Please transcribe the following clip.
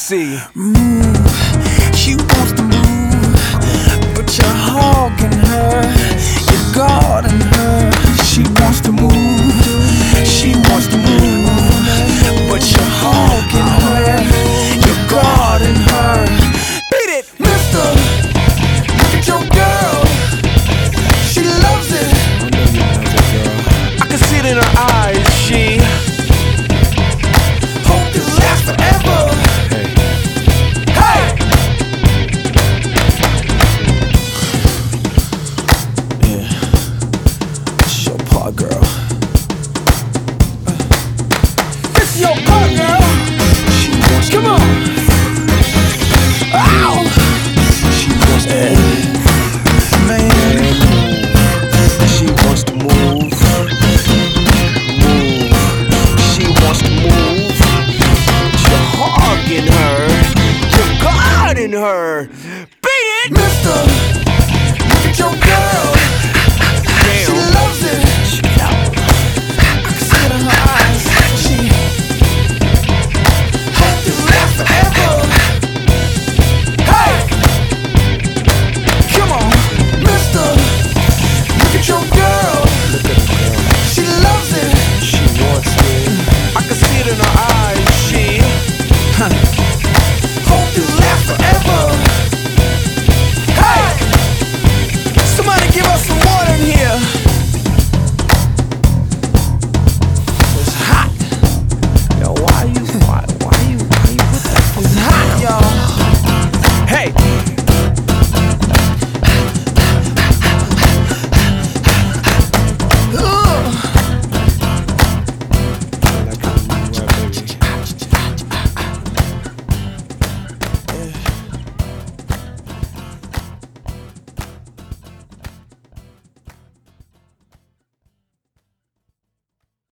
see. Move, she wants to move, but you're hogging her, you're guarding her. She wants to move, she wants to move, but you're hogging her, you're guarding her. Beat it, mister, look at your girl, she loves it. I can see it in her eyes, she Hope this lasts forever. Hey! Yeah, it's your part, girl.